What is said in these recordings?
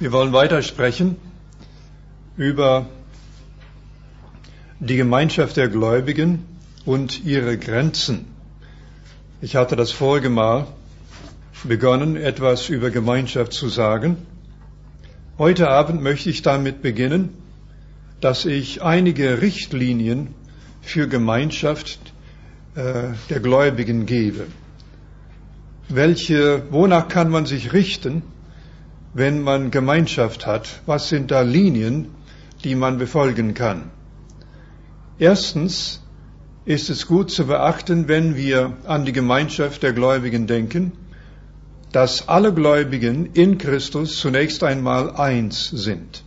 Wir wollen weitersprechen über die Gemeinschaft der Gläubigen und ihre Grenzen. Ich hatte das vorige Mal begonnen, etwas über Gemeinschaft zu sagen. Heute Abend möchte ich damit beginnen, dass ich einige Richtlinien für Gemeinschaft der Gläubigen gebe. Wonach kann man sich richten, wenn man Gemeinschaft hat? Was sind da Linien, die man befolgen kann? Erstens ist es gut zu beachten, wenn wir an die Gemeinschaft der Gläubigen denken, dass alle Gläubigen in Christus zunächst einmal eins sind.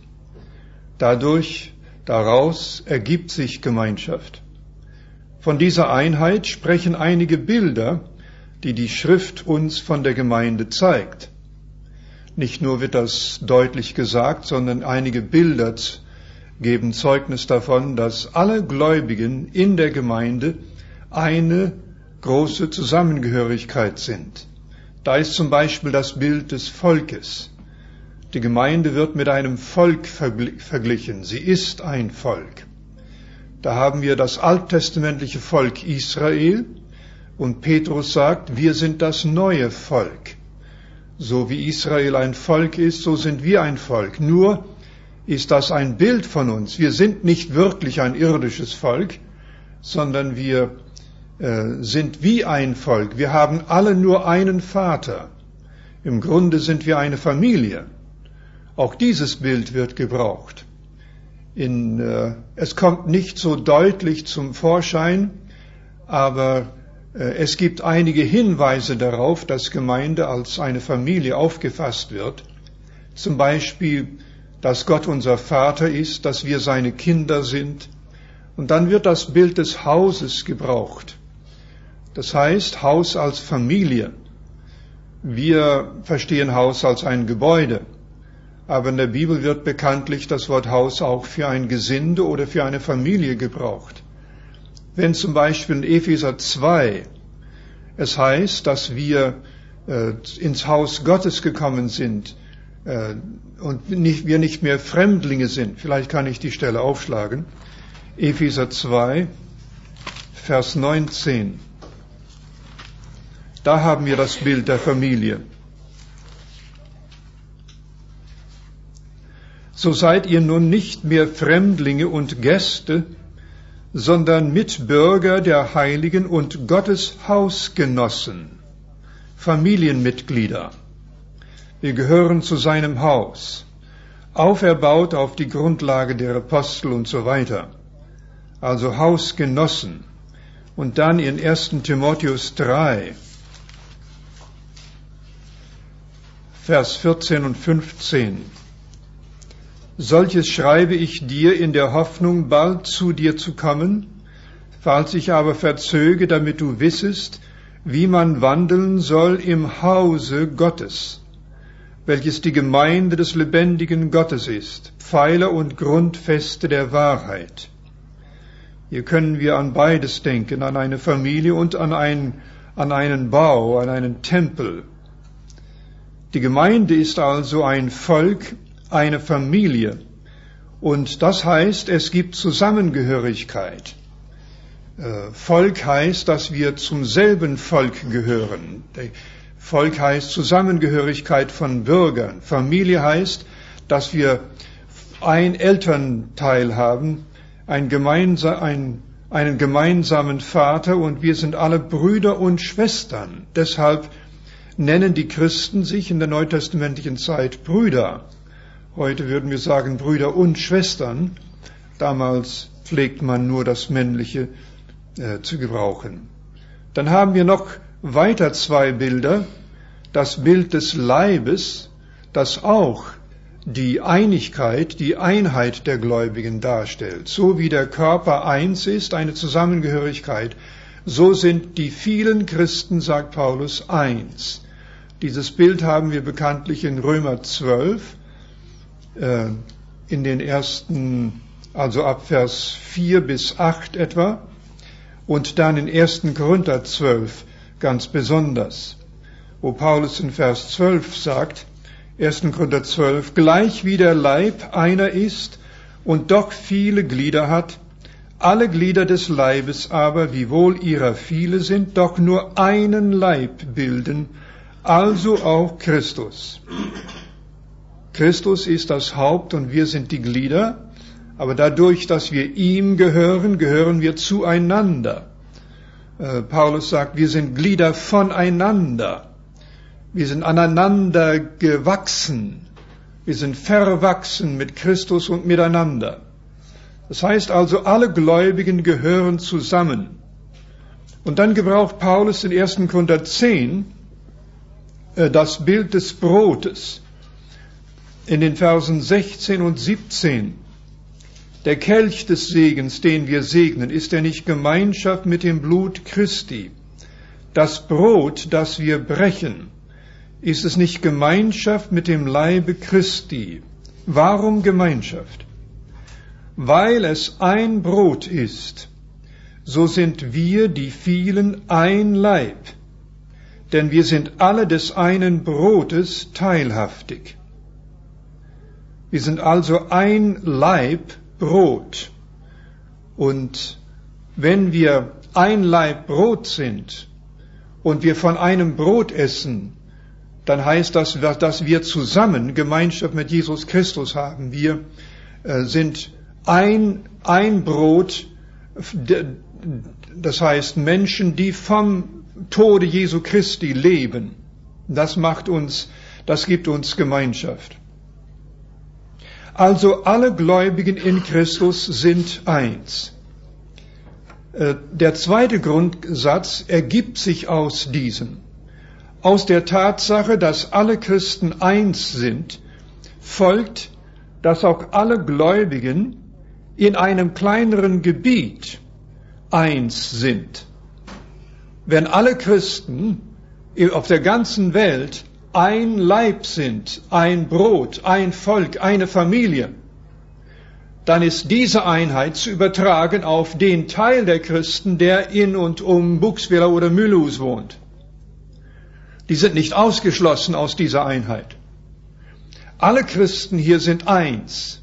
Daraus ergibt sich Gemeinschaft. Von dieser Einheit sprechen einige Bilder, die die Schrift uns von der Gemeinde zeigt. Nicht nur wird das deutlich gesagt, sondern einige Bilder geben Zeugnis davon, dass alle Gläubigen in der Gemeinde eine große Zusammengehörigkeit sind. Da ist zum Beispiel das Bild des Volkes. Die Gemeinde wird mit einem Volk verglichen. Sie ist ein Volk. Da haben wir das alttestamentliche Volk Israel und Petrus sagt, wir sind das neue Volk. So wie Israel ein Volk ist, so sind wir ein Volk. Nur ist das ein Bild von uns. Wir sind nicht wirklich ein irdisches Volk, sondern wir sind wie ein Volk. Wir haben alle nur einen Vater. Im Grunde sind wir eine Familie. Auch dieses Bild wird gebraucht. Es kommt nicht so deutlich zum Vorschein, aber es gibt einige Hinweise darauf, dass Gemeinde als eine Familie aufgefasst wird. Zum Beispiel, dass Gott unser Vater ist, dass wir seine Kinder sind. Und dann wird das Bild des Hauses gebraucht. Das heißt, Haus als Familie. Wir verstehen Haus als ein Gebäude. Aber in der Bibel wird bekanntlich das Wort Haus auch für ein Gesinde oder für eine Familie gebraucht. Wenn zum Beispiel in Epheser 2 es heißt, dass wir ins Haus Gottes gekommen sind und wir nicht mehr Fremdlinge sind. Vielleicht kann ich die Stelle aufschlagen. Epheser 2, Vers 19. Da haben wir das Bild der Familie. So seid ihr nun nicht mehr Fremdlinge und Gäste, sondern Mitbürger der Heiligen und Gottes Hausgenossen, Familienmitglieder. Wir gehören zu seinem Haus, auferbaut auf die Grundlage der Apostel und so weiter. Also Hausgenossen. Und dann in 1. Timotheus 3, Vers 14 und 15. Solches schreibe ich dir in der Hoffnung, bald zu dir zu kommen, falls ich aber verzöge, damit du wissest, wie man wandeln soll im Hause Gottes, welches die Gemeinde des lebendigen Gottes ist, Pfeiler und Grundfeste der Wahrheit. Hier können wir an beides denken, an eine Familie und an einen Bau, an einen Tempel. Die Gemeinde ist also ein Volk, eine Familie. Und das heißt, es gibt Zusammengehörigkeit. Volk heißt, dass wir zum selben Volk gehören. Volk heißt Zusammengehörigkeit von Bürgern. Familie heißt, dass wir ein Elternteil haben, einen gemeinsamen Vater und wir sind alle Brüder und Schwestern. Deshalb nennen die Christen sich in der neutestamentlichen Zeit Brüder. Heute würden wir sagen Brüder und Schwestern. Damals pflegt man nur das Männliche zu gebrauchen. Dann haben wir noch weiter zwei Bilder. Das Bild des Leibes, das auch die Einigkeit, die Einheit der Gläubigen darstellt. So wie der Körper eins ist, eine Zusammengehörigkeit, so sind die vielen Christen, sagt Paulus, eins. Dieses Bild haben wir bekanntlich in Römer 12, in den ersten, also ab Vers 4 bis 8 etwa, und dann in 1. Korinther 12 ganz besonders, wo Paulus in Vers 12 sagt, 1. Korinther 12, gleich wie der Leib einer ist und doch viele Glieder hat, alle Glieder des Leibes aber, wiewohl ihrer viele sind, doch nur einen Leib bilden, also auch Christus. Christus ist das Haupt und wir sind die Glieder, aber dadurch, dass wir ihm gehören, gehören wir zueinander. Paulus sagt, wir sind Glieder voneinander. Wir sind aneinander gewachsen. Wir sind verwachsen mit Christus und miteinander. Das heißt also, alle Gläubigen gehören zusammen. Und dann gebraucht Paulus in 1. Korinther 10 das Bild des Brotes. In den Versen 16 und 17. Der Kelch des Segens, den wir segnen, ist er nicht Gemeinschaft mit dem Blut Christi? Das Brot, das wir brechen, ist es nicht Gemeinschaft mit dem Leibe Christi? Warum Gemeinschaft? Weil es ein Brot ist, so sind wir, die vielen, ein Leib, denn wir sind alle des einen Brotes teilhaftig. Wir sind also ein Leib Brot. Und wenn wir ein Leib Brot sind und wir von einem Brot essen, dann heißt das, dass wir zusammen Gemeinschaft mit Jesus Christus haben. Wir sind ein Brot, das heißt Menschen, die vom Tode Jesu Christi leben. Das gibt uns Gemeinschaft. Also alle Gläubigen in Christus sind eins. Der zweite Grundsatz ergibt sich aus diesem. Aus der Tatsache, dass alle Christen eins sind, folgt, dass auch alle Gläubigen in einem kleineren Gebiet eins sind. Wenn alle Christen auf der ganzen Welt ein Leib sind, ein Brot, ein Volk, eine Familie, dann ist diese Einheit zu übertragen auf den Teil der Christen, der in und um Buxwiller oder Mülhus wohnt. Die sind nicht ausgeschlossen aus dieser Einheit. Alle Christen hier sind eins.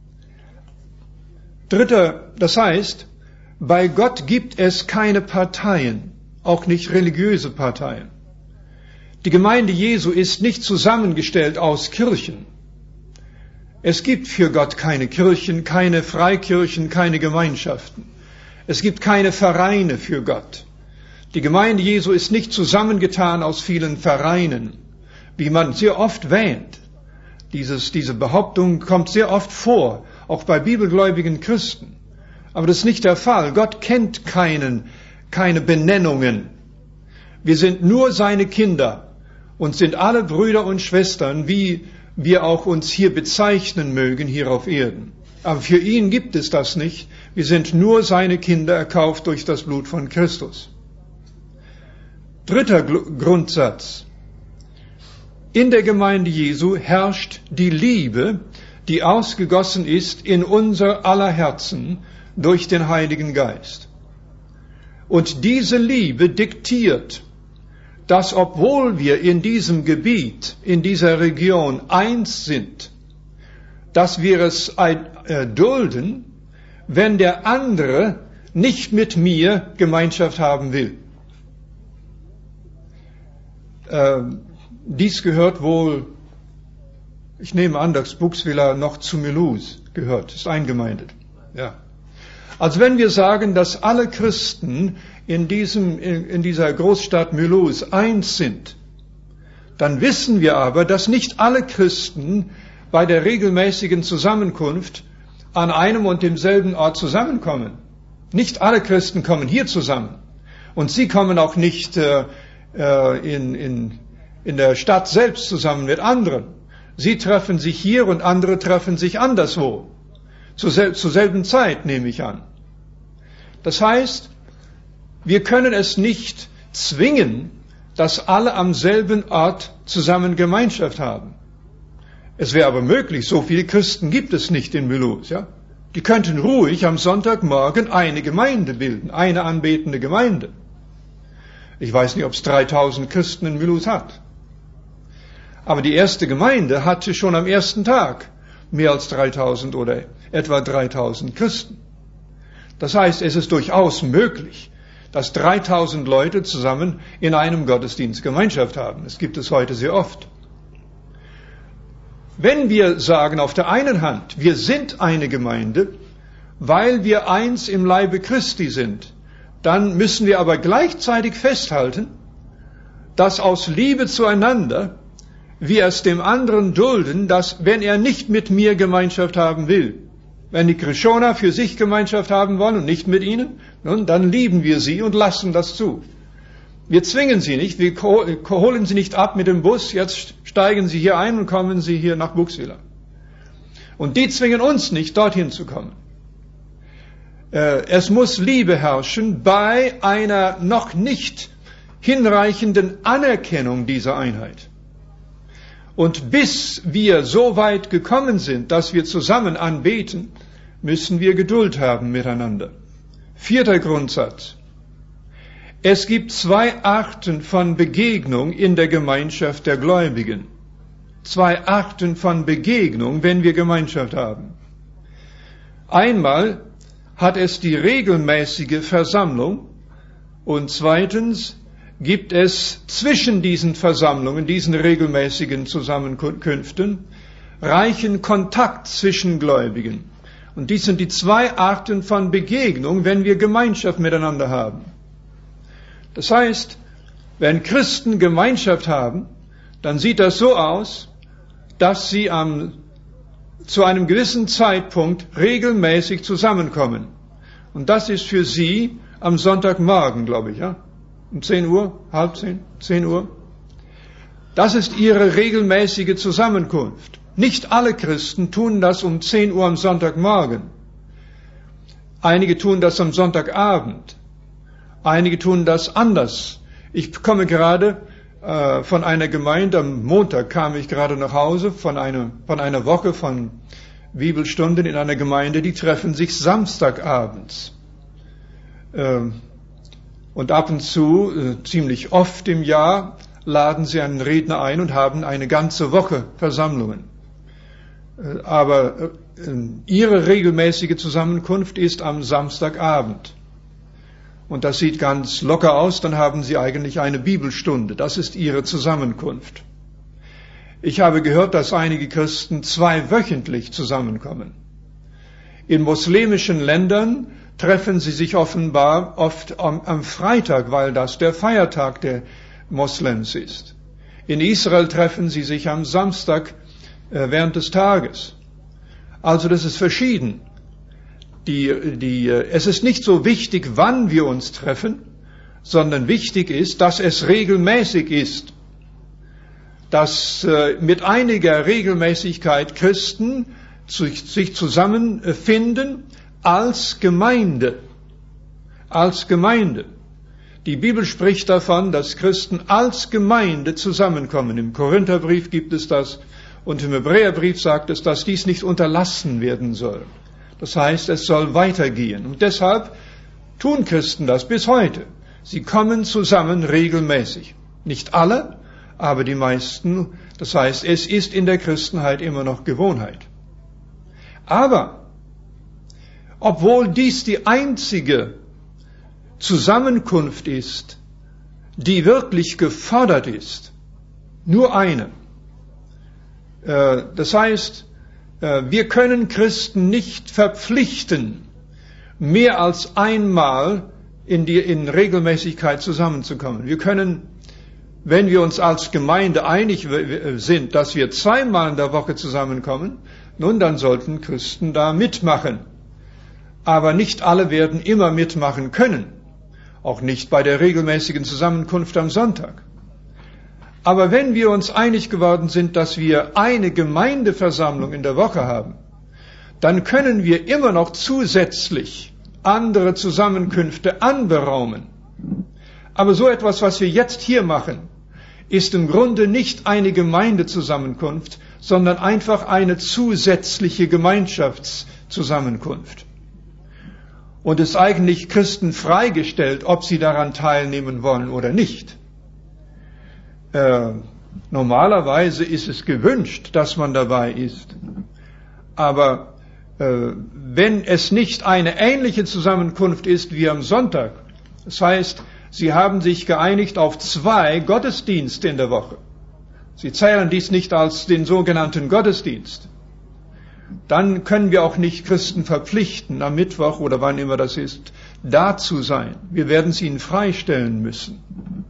Das heißt, bei Gott gibt es keine Parteien, auch nicht religiöse Parteien. Die Gemeinde Jesu ist nicht zusammengestellt aus Kirchen. Es gibt für Gott keine Kirchen, keine Freikirchen, keine Gemeinschaften. Es gibt keine Vereine für Gott. Die Gemeinde Jesu ist nicht zusammengetan aus vielen Vereinen, wie man sehr oft wähnt. Diese Behauptung kommt sehr oft vor, auch bei bibelgläubigen Christen. Aber das ist nicht der Fall. Gott kennt keine Benennungen. Wir sind nur seine Kinder und sind alle Brüder und Schwestern, wie wir auch uns hier bezeichnen mögen, hier auf Erden. Aber für ihn gibt es das nicht. Wir sind nur seine Kinder, erkauft durch das Blut von Christus. Dritter Grundsatz. In der Gemeinde Jesu herrscht die Liebe, die ausgegossen ist in unser aller Herzen durch den Heiligen Geist. Und diese Liebe diktiert, dass obwohl wir in diesem Gebiet, in dieser Region eins sind, dass wir es dulden, wenn der andere nicht mit mir Gemeinschaft haben will. Dies gehört wohl, ich nehme an, dass Buxwiller noch zu Mülhus gehört, ist eingemeindet. Ja. Also wenn wir sagen, dass alle Christen in dieser Großstadt Mülhus eins sind, dann wissen wir aber, dass nicht alle Christen bei der regelmäßigen Zusammenkunft an einem und demselben Ort zusammenkommen. Nicht alle Christen kommen hier zusammen. Und sie kommen auch nicht in der Stadt selbst zusammen mit anderen. Sie treffen sich hier und andere treffen sich anderswo. Zur selben Zeit, nehme ich an. Das heißt, wir können es nicht zwingen, dass alle am selben Ort zusammen Gemeinschaft haben. Es wäre aber möglich, so viele Christen gibt es nicht in Mülhus, ja? Die könnten ruhig am Sonntagmorgen eine Gemeinde bilden, eine anbetende Gemeinde. Ich weiß nicht, ob es 3000 Christen in Mülhus hat. Aber die erste Gemeinde hatte schon am ersten Tag mehr als 3000 oder etwa 3000 Christen. Das heißt, es ist durchaus möglich, dass 3000 Leute zusammen in einem Gottesdienst Gemeinschaft haben. Das gibt es heute sehr oft. Wenn wir sagen auf der einen Hand, wir sind eine Gemeinde, weil wir eins im Leibe Christi sind, dann müssen wir aber gleichzeitig festhalten, dass aus Liebe zueinander wir es dem anderen dulden, dass wenn er nicht mit mir Gemeinschaft haben will, wenn die Krishona für sich Gemeinschaft haben wollen und nicht mit ihnen, nun, dann lieben wir sie und lassen das zu. Wir zwingen sie nicht, wir holen sie nicht ab mit dem Bus, jetzt steigen sie hier ein und kommen sie hier nach Buxwiller. Und die zwingen uns nicht, dorthin zu kommen. Es muss Liebe herrschen bei einer noch nicht hinreichenden Anerkennung dieser Einheit. Und bis wir so weit gekommen sind, dass wir zusammen anbeten, müssen wir Geduld haben miteinander. 4. Grundsatz. Es gibt 2 Arten von Begegnung in der Gemeinschaft der Gläubigen. 2 Arten von Begegnung, wenn wir Gemeinschaft haben. Einmal hat es die regelmäßige Versammlung und zweitens gibt es zwischen diesen Versammlungen, diesen regelmäßigen Zusammenkünften, reichen Kontakt zwischen Gläubigen. Und dies sind die 2 Arten von Begegnung, wenn wir Gemeinschaft miteinander haben. Das heißt, wenn Christen Gemeinschaft haben, dann sieht das so aus, dass sie zu einem gewissen Zeitpunkt regelmäßig zusammenkommen. Und das ist für sie am Sonntagmorgen, glaube ich, ja? Um 10 Uhr, halb 10, 10 Uhr. Das ist ihre regelmäßige Zusammenkunft. Nicht alle Christen tun das um 10 Uhr am Sonntagmorgen. Einige tun das am Sonntagabend. Einige tun das anders. Ich komme gerade von einer Gemeinde, am Montag kam ich gerade nach Hause von einer Woche von Bibelstunden in einer Gemeinde, die treffen sich Samstagabends. Und ab und zu, ziemlich oft im Jahr, laden sie einen Redner ein und haben eine ganze Woche Versammlungen. Aber ihre regelmäßige Zusammenkunft ist am Samstagabend. Und das sieht ganz locker aus, dann haben sie eigentlich eine Bibelstunde. Das ist ihre Zusammenkunft. Ich habe gehört, dass einige Christen 2-wöchentlich zusammenkommen. In muslimischen Ländern treffen sie sich offenbar oft am Freitag, weil das der Feiertag der Moslems ist. In Israel treffen sie sich am Samstag während des Tages. Also das ist verschieden. Es ist nicht so wichtig, wann wir uns treffen, sondern wichtig ist, dass es regelmäßig ist. Dass mit einiger Regelmäßigkeit Christen sich zusammenfinden als Gemeinde. Als Gemeinde. Die Bibel spricht davon, dass Christen als Gemeinde zusammenkommen. Im Korintherbrief gibt es das und im Hebräerbrief sagt es, dass dies nicht unterlassen werden soll. Das heißt, es soll weitergehen. Und deshalb tun Christen das bis heute. Sie kommen zusammen regelmäßig. Nicht alle, aber die meisten. Das heißt, es ist in der Christenheit immer noch Gewohnheit. Aber, obwohl dies die einzige Zusammenkunft ist, die wirklich gefordert ist, nur eine. Das heißt, wir können Christen nicht verpflichten, mehr als einmal in Regelmäßigkeit zusammenzukommen. Wir können, wenn wir uns als Gemeinde einig sind, dass wir 2-mal in der Woche zusammenkommen, nun, dann sollten Christen da mitmachen. Aber nicht alle werden immer mitmachen können. Auch nicht bei der regelmäßigen Zusammenkunft am Sonntag. Aber wenn wir uns einig geworden sind, dass wir eine Gemeindeversammlung in der Woche haben, dann können wir immer noch zusätzlich andere Zusammenkünfte anberaumen. Aber so etwas, was wir jetzt hier machen, ist im Grunde nicht eine Gemeindezusammenkunft, sondern einfach eine zusätzliche Gemeinschaftszusammenkunft. Und ist eigentlich Christen freigestellt, ob sie daran teilnehmen wollen oder nicht. Normalerweise ist es gewünscht, dass man dabei ist. Aber wenn es nicht eine ähnliche Zusammenkunft ist wie am Sonntag, das heißt, Sie haben sich geeinigt auf 2 Gottesdienste in der Woche. Sie zählen dies nicht als den sogenannten Gottesdienst. Dann können wir auch nicht Christen verpflichten, am Mittwoch oder wann immer das ist, da zu sein. Wir werden sie ihnen freistellen müssen.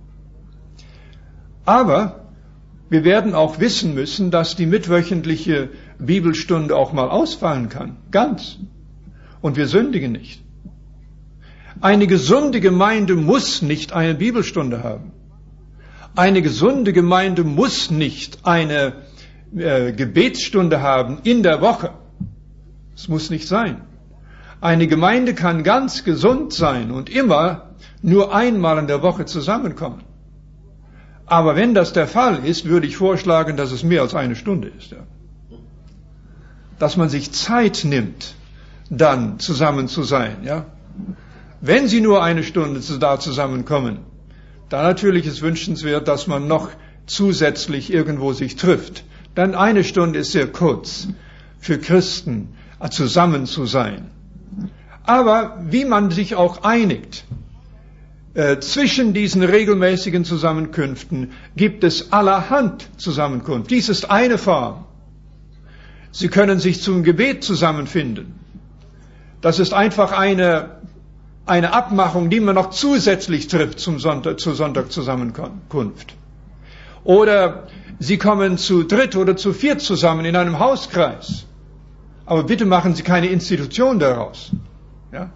Aber wir werden auch wissen müssen, dass die mittwöchentliche Bibelstunde auch mal ausfallen kann. Ganz. Und wir sündigen nicht. Eine gesunde Gemeinde muss nicht eine Bibelstunde haben. Eine gesunde Gemeinde muss nicht eine Gebetsstunde haben in der Woche. Es muss nicht sein. Eine Gemeinde kann ganz gesund sein und immer nur einmal in der Woche zusammenkommen. Aber wenn das der Fall ist, würde ich vorschlagen, dass es mehr als eine Stunde ist. Ja. Dass man sich Zeit nimmt, dann zusammen zu sein. Ja. Wenn Sie nur eine Stunde da zusammenkommen, dann natürlich ist wünschenswert, dass man noch zusätzlich irgendwo sich trifft. Dann eine Stunde ist sehr kurz für Christen, zusammen zu sein. Aber wie man sich auch einigt, zwischen diesen regelmäßigen Zusammenkünften gibt es allerhand Zusammenkunft. Dies ist eine Form. Sie können sich zum Gebet zusammenfinden. Das ist einfach eine Abmachung, die man noch zusätzlich trifft zur Sonntagzusammenkunft. Oder Sie kommen zu 3 oder zu 4 zusammen in einem Hauskreis. Aber bitte machen Sie keine Institution daraus. Ja?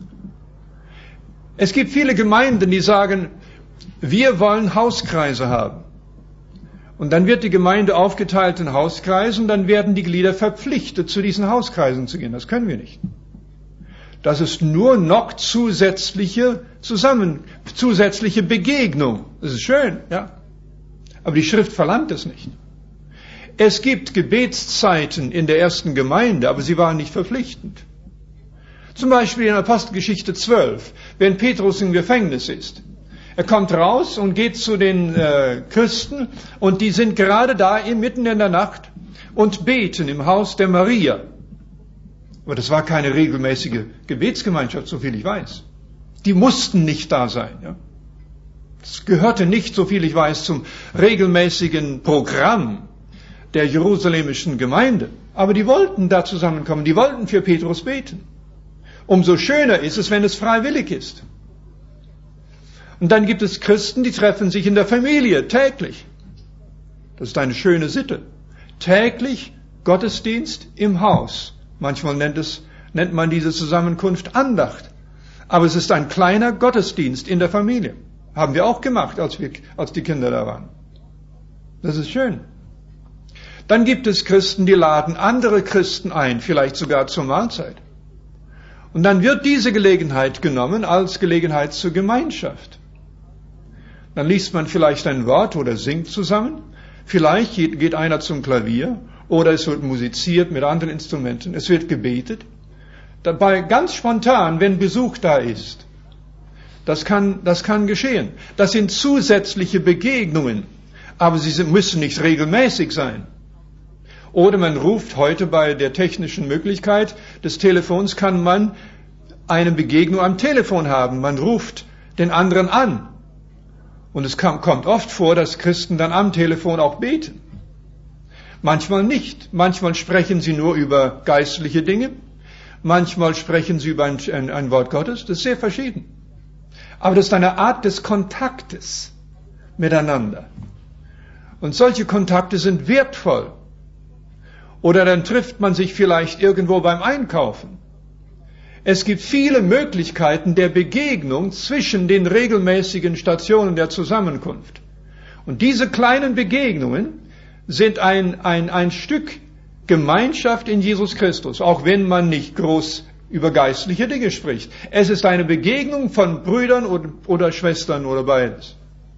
Es gibt viele Gemeinden, die sagen, wir wollen Hauskreise haben. Und dann wird die Gemeinde aufgeteilt in Hauskreise und dann werden die Glieder verpflichtet, zu diesen Hauskreisen zu gehen. Das können wir nicht. Das ist nur noch zusätzliche Begegnung. Das ist schön, ja. Aber die Schrift verlangt es nicht. Es gibt Gebetszeiten in der ersten Gemeinde, aber sie waren nicht verpflichtend. Zum Beispiel in Apostelgeschichte 12, wenn Petrus im Gefängnis ist. Er kommt raus und geht zu den Christen und die sind gerade da mitten in der Nacht und beten im Haus der Maria. Aber das war keine regelmäßige Gebetsgemeinschaft, soviel ich weiß. Die mussten nicht da sein. Ja? Das gehörte nicht, soviel ich weiß, zum regelmäßigen Programm der jerusalemischen Gemeinde. Aber die wollten da zusammenkommen, die wollten für Petrus beten. Umso schöner ist es, wenn es freiwillig ist. Und dann gibt es Christen, die treffen sich in der Familie täglich. Das ist eine schöne Sitte. Täglich Gottesdienst im Haus. Manchmal nennt man diese Zusammenkunft Andacht. Aber es ist ein kleiner Gottesdienst in der Familie. Haben wir auch gemacht, als die Kinder da waren. Das ist schön. Dann gibt es Christen, die laden andere Christen ein, vielleicht sogar zur Mahlzeit. Und dann wird diese Gelegenheit genommen als Gelegenheit zur Gemeinschaft. Dann liest man vielleicht ein Wort oder singt zusammen. Vielleicht geht einer zum Klavier oder es wird musiziert mit anderen Instrumenten. Es wird gebetet. Dabei ganz spontan, wenn Besuch da ist. Das kann geschehen. Das sind zusätzliche Begegnungen, aber sie müssen nicht regelmäßig sein. Oder man ruft heute bei der technischen Möglichkeit des Telefons, kann man eine Begegnung am Telefon haben. Man ruft den anderen an. Und es kommt oft vor, dass Christen dann am Telefon auch beten. Manchmal nicht. Manchmal sprechen sie nur über geistliche Dinge. Manchmal sprechen sie über ein Wort Gottes. Das ist sehr verschieden. Aber das ist eine Art des Kontaktes miteinander. Und solche Kontakte sind wertvoll. Oder dann trifft man sich vielleicht irgendwo beim Einkaufen. Es gibt viele Möglichkeiten der Begegnung zwischen den regelmäßigen Stationen der Zusammenkunft. Und diese kleinen Begegnungen sind ein Stück Gemeinschaft in Jesus Christus, auch wenn man nicht groß über geistliche Dinge spricht. Es ist eine Begegnung von Brüdern oder Schwestern oder beides.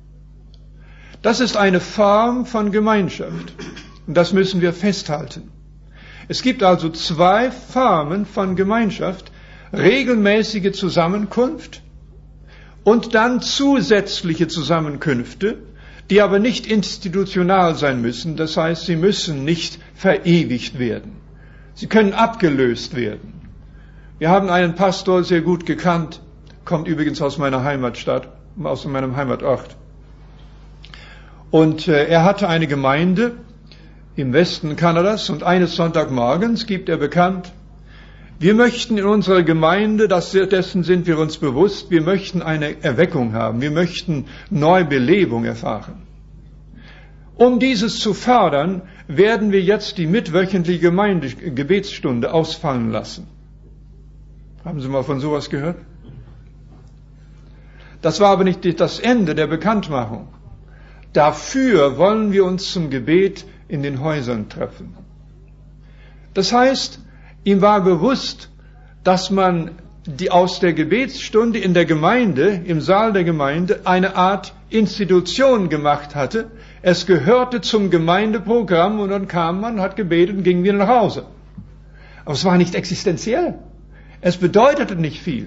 Das ist eine Form von Gemeinschaft. Und das müssen wir festhalten. Es gibt also 2 Formen von Gemeinschaft. Regelmäßige Zusammenkunft und dann zusätzliche Zusammenkünfte, die aber nicht institutional sein müssen. Das heißt, sie müssen nicht verewigt werden. Sie können abgelöst werden. Wir haben einen Pastor sehr gut gekannt, kommt übrigens aus meiner Heimatstadt, aus meinem Heimatort. Und er hatte eine Gemeinde im Westen Kanadas und eines Sonntagmorgens gibt er bekannt, wir möchten in unserer Gemeinde, dessen sind wir uns bewusst, wir möchten eine Erweckung haben, wir möchten Neubelebung erfahren. Um dieses zu fördern, werden wir jetzt die mitwöchentliche Gebetsstunde ausfallen lassen. Haben Sie mal von sowas gehört? Das war aber nicht das Ende der Bekanntmachung. Dafür wollen wir uns zum Gebet in den Häusern treffen. Das heißt, ihm war bewusst, dass man aus der Gebetsstunde in der Gemeinde, im Saal der Gemeinde, eine Art Institution gemacht hatte. Es gehörte zum Gemeindeprogramm und dann kam man, hat gebetet und ging wieder nach Hause. Aber es war nicht existenziell. Es bedeutete nicht viel.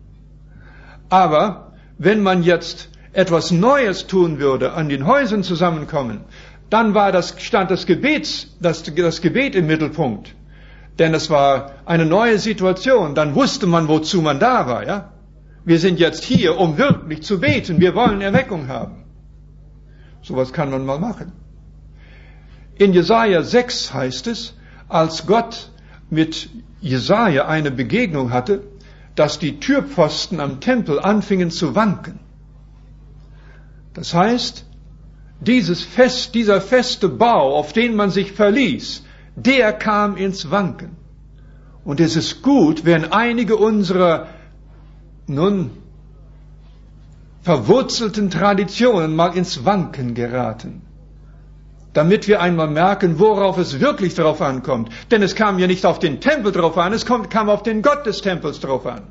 Aber wenn man jetzt etwas Neues tun würde, an den Häusern zusammenkommen, dann stand das Gebet im Mittelpunkt. Denn es war eine neue Situation. Dann wusste man, wozu man da war, ja? Wir sind jetzt hier, um wirklich zu beten. Wir wollen Erweckung haben. Sowas kann man mal machen. In Jesaja 6 heißt es, als Gott mit Jesaja eine Begegnung hatte, dass die Türpfosten am Tempel anfingen zu wanken. Das heißt, dieser feste Bau, auf den man sich verließ, der kam ins Wanken. Und es ist gut, wenn einige unserer verwurzelten Traditionen mal ins Wanken geraten. Damit wir einmal merken, worauf es wirklich drauf ankommt. Denn es kam ja nicht auf den Tempel drauf an, es kam auf den Gott des Tempels drauf an.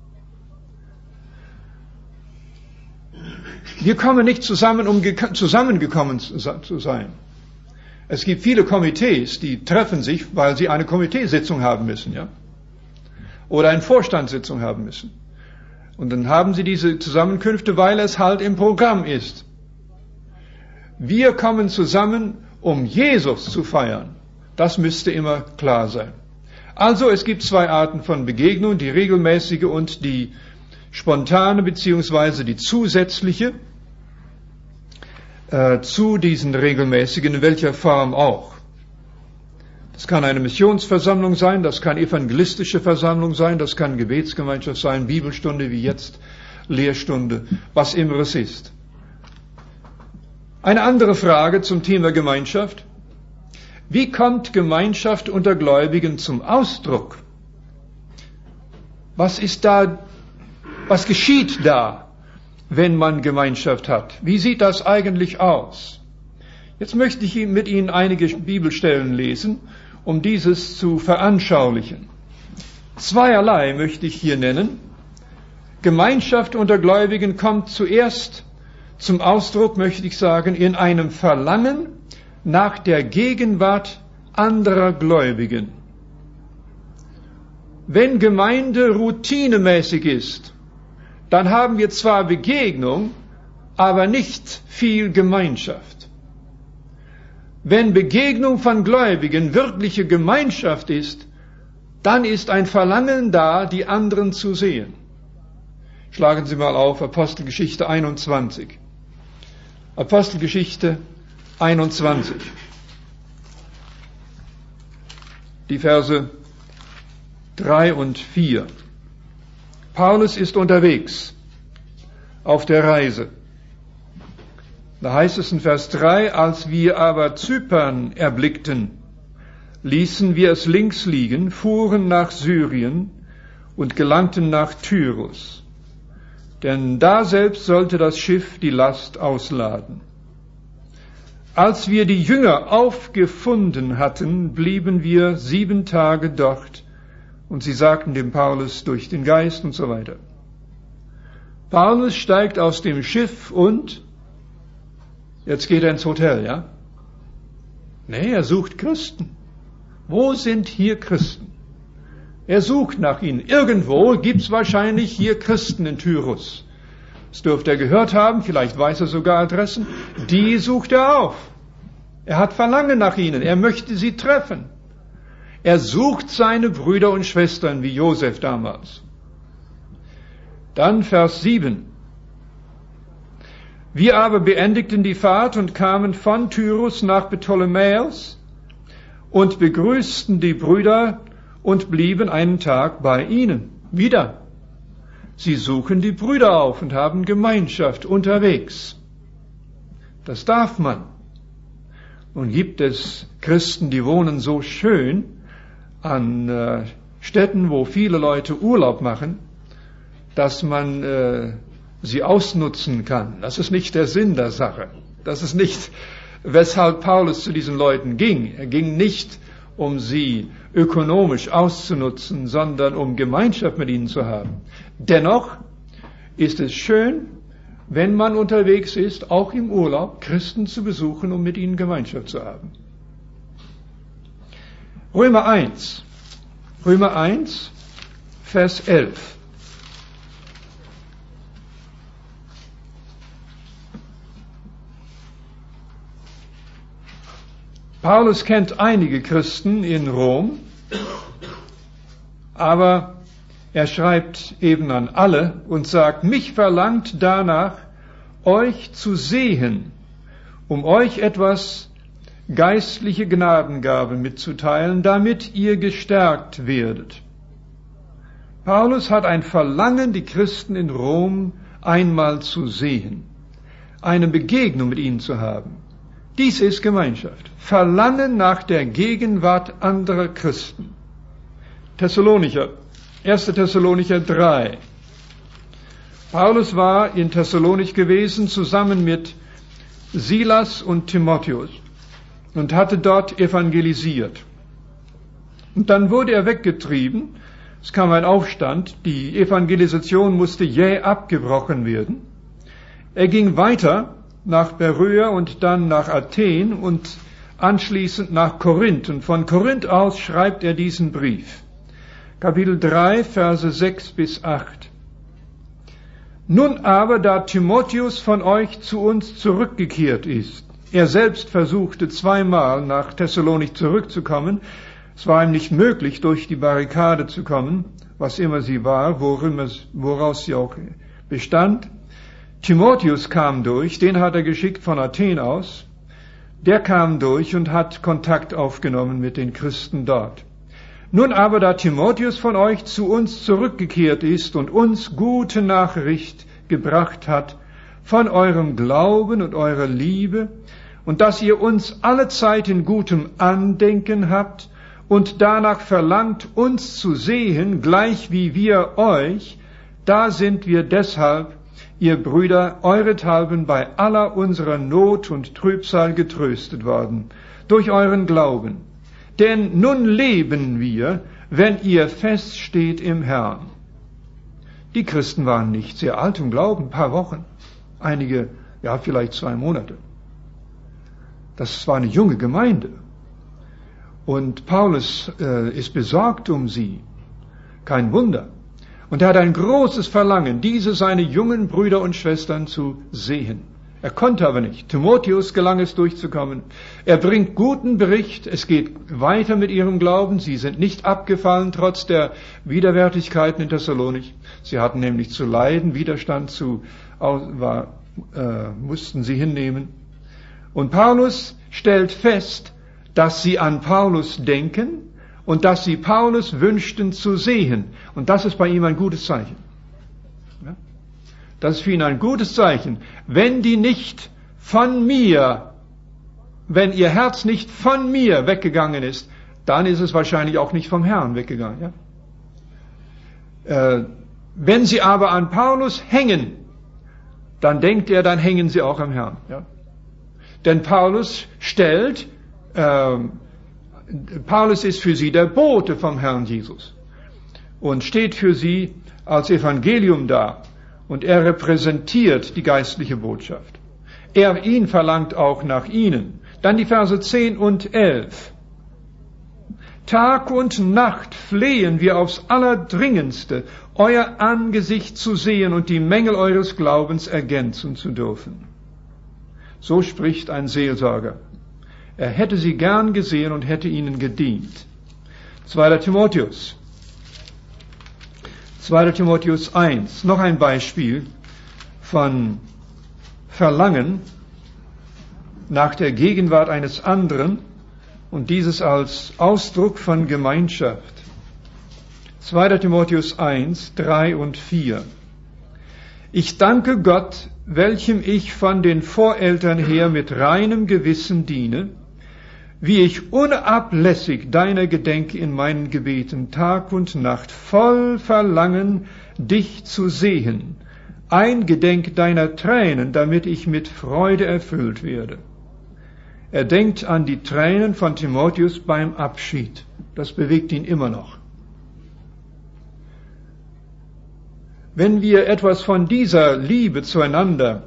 Wir kommen nicht zusammen, um zusammengekommen zu sein. Es gibt viele Komitees, die treffen sich, weil sie eine Komiteesitzung haben müssen, ja? Oder eine Vorstandssitzung haben müssen. Und dann haben sie diese Zusammenkünfte, weil es halt im Programm ist. Wir kommen zusammen, um Jesus zu feiern. Das müsste immer klar sein. Also es gibt zwei Arten von Begegnung, die regelmäßige und die spontane beziehungsweise die zusätzliche zu diesen regelmäßigen, in welcher Form auch. Das kann eine Missionsversammlung sein, das kann evangelistische Versammlung sein, das kann Gebetsgemeinschaft sein, Bibelstunde wie jetzt, Lehrstunde, was immer es ist. Eine andere Frage zum Thema Gemeinschaft. Wie kommt Gemeinschaft unter Gläubigen zum Ausdruck? Was geschieht da, wenn man Gemeinschaft hat? Wie sieht das eigentlich aus? Jetzt möchte ich mit Ihnen einige Bibelstellen lesen, um dieses zu veranschaulichen. Zweierlei möchte ich hier nennen. Gemeinschaft unter Gläubigen kommt zuerst zum Ausdruck, möchte ich sagen, in einem Verlangen nach der Gegenwart anderer Gläubigen. Wenn Gemeinde routinemäßig ist, dann haben wir zwar Begegnung, aber nicht viel Gemeinschaft. Wenn Begegnung von Gläubigen wirkliche Gemeinschaft ist, dann ist ein Verlangen da, die anderen zu sehen. Schlagen Sie mal auf Apostelgeschichte 21. Apostelgeschichte 21. Die Verse 3 und 4. Paulus ist unterwegs auf der Reise. Da heißt es in Vers 3, als wir aber Zypern erblickten, ließen wir es links liegen, fuhren nach Syrien und gelangten nach Tyrus. Denn da selbst sollte das Schiff die Last ausladen. Als wir die Jünger aufgefunden hatten, blieben wir 7 Tage dort, und sie sagten dem Paulus durch den Geist und so weiter. Paulus steigt aus dem Schiff und jetzt geht er ins Hotel, ja? Nee, er sucht Christen. Wo sind hier Christen? Er sucht nach ihnen. Irgendwo gibt's wahrscheinlich hier Christen in Tyrus. das dürfte er gehört haben, vielleicht weiß er sogar Adressen, die sucht er auf. Er hat Verlangen nach ihnen, er möchte sie treffen. Er sucht seine Brüder und Schwestern, wie Josef damals. Dann Vers 7. Wir aber beendigten die Fahrt und kamen von Tyrus nach Ptolemäus und begrüßten die Brüder und blieben einen Tag bei ihnen. Wieder. Sie suchen die Brüder auf und haben Gemeinschaft unterwegs. Das darf man. Nun gibt es Christen, die wohnen so schön an Städten, wo viele Leute Urlaub machen, dass man sie ausnutzen kann. Das ist nicht der Sinn der Sache. Das ist nicht, weshalb Paulus zu diesen Leuten ging. Er ging nicht, um sie ökonomisch auszunutzen, sondern um Gemeinschaft mit ihnen zu haben. Dennoch ist es schön, wenn man unterwegs ist, auch im Urlaub, Christen zu besuchen, um mit ihnen Gemeinschaft zu haben. Römer 1, Vers 11. Paulus kennt einige Christen in Rom, aber er schreibt eben an alle und sagt, mich verlangt danach, euch zu sehen, um euch etwas geistliche Gnadengabe mitzuteilen, damit ihr gestärkt werdet. Paulus hat ein Verlangen, die Christen in Rom einmal zu sehen, eine Begegnung mit ihnen zu haben. Dies ist Gemeinschaft. Verlangen nach der Gegenwart anderer Christen. 1. Thessalonicher 3. Paulus war in Thessalonich gewesen, zusammen mit Silas und Timotheus und hatte dort evangelisiert. Und dann wurde er weggetrieben. Es kam ein Aufstand. Die Evangelisation musste jäh abgebrochen werden. Er ging weiter nach Beröa und dann nach Athen und anschließend nach Korinth. Und von Korinth aus schreibt er diesen Brief. Kapitel 3, Verse 6 bis 8. Nun aber, da Timotheus von euch zu uns zurückgekehrt ist, er selbst versuchte zweimal nach Thessalonich zurückzukommen, es war ihm nicht möglich, durch die Barrikade zu kommen, was immer sie war, woraus sie auch bestand. Timotheus kam durch, den hat er geschickt von Athen aus. Der kam durch und hat Kontakt aufgenommen mit den Christen dort. Nun aber, da Timotheus von euch zu uns zurückgekehrt ist und uns gute Nachricht gebracht hat von eurem Glauben und eurer Liebe und dass ihr uns allezeit in gutem Andenken habt und danach verlangt, uns zu sehen, gleich wie wir euch, da sind wir deshalb, ihr Brüder, eurethalben bei aller unserer Not und Trübsal getröstet worden, durch euren Glauben. Denn nun leben wir, wenn ihr feststeht im Herrn. Die Christen waren nicht sehr alt im Glauben, ein paar Wochen, einige, ja vielleicht 2 Monate. Das war eine junge Gemeinde. Und Paulus ist besorgt um sie. Kein Wunder. Und er hat ein großes Verlangen, diese seine jungen Brüder und Schwestern zu sehen. Er konnte aber nicht. Timotheus gelang es durchzukommen. Er bringt guten Bericht. Es geht weiter mit ihrem Glauben. Sie sind nicht abgefallen, trotz der Widerwärtigkeiten in Thessalonich. Sie hatten nämlich zu leiden. Widerstand mussten sie hinnehmen. Und Paulus stellt fest, dass sie an Paulus denken und dass sie Paulus wünschten zu sehen. Und das ist bei ihm ein gutes Zeichen. Ja? Das ist für ihn ein gutes Zeichen. Wenn ihr Herz nicht von mir weggegangen ist, dann ist es wahrscheinlich auch nicht vom Herrn weggegangen. Ja? Wenn sie aber an Paulus hängen, dann denkt er, dann hängen sie auch am Herrn. Ja? Denn Paulus ist für sie der Bote vom Herrn Jesus und steht für sie als Evangelium da und er repräsentiert die geistliche Botschaft. Ihn verlangt auch nach ihnen. Dann die Verse 10 und 11. Tag und Nacht flehen wir aufs Allerdringendste, euer Angesicht zu sehen und die Mängel eures Glaubens ergänzen zu dürfen. So spricht ein Seelsorger. Er hätte sie gern gesehen und hätte ihnen gedient. 2. Timotheus 1, noch ein Beispiel von Verlangen nach der Gegenwart eines anderen und dieses als Ausdruck von Gemeinschaft. 2. Timotheus 1, 3 und 4. Ich danke Gott, welchem ich von den Voreltern her mit reinem Gewissen diene, wie ich unablässig deiner gedenke in meinen Gebeten Tag und Nacht, voll Verlangen, dich zu sehen, eingedenk deiner Tränen, damit ich mit Freude erfüllt werde. Er denkt an die Tränen von Timotheus beim Abschied. Das bewegt ihn immer noch. Wenn wir etwas von dieser Liebe zueinander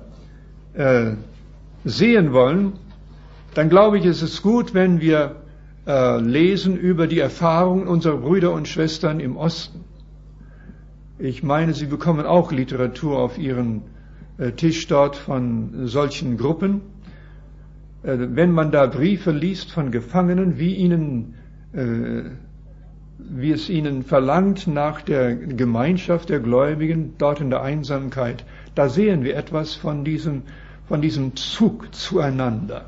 sehen wollen, dann glaube ich, ist es gut, wenn wir lesen über die Erfahrungen unserer Brüder und Schwestern im Osten. Ich meine, sie bekommen auch Literatur auf ihren Tisch dort von solchen Gruppen. Wenn man da Briefe liest von Gefangenen, wie es ihnen verlangt nach der Gemeinschaft der Gläubigen dort in der Einsamkeit, da sehen wir etwas von diesem Zug zueinander.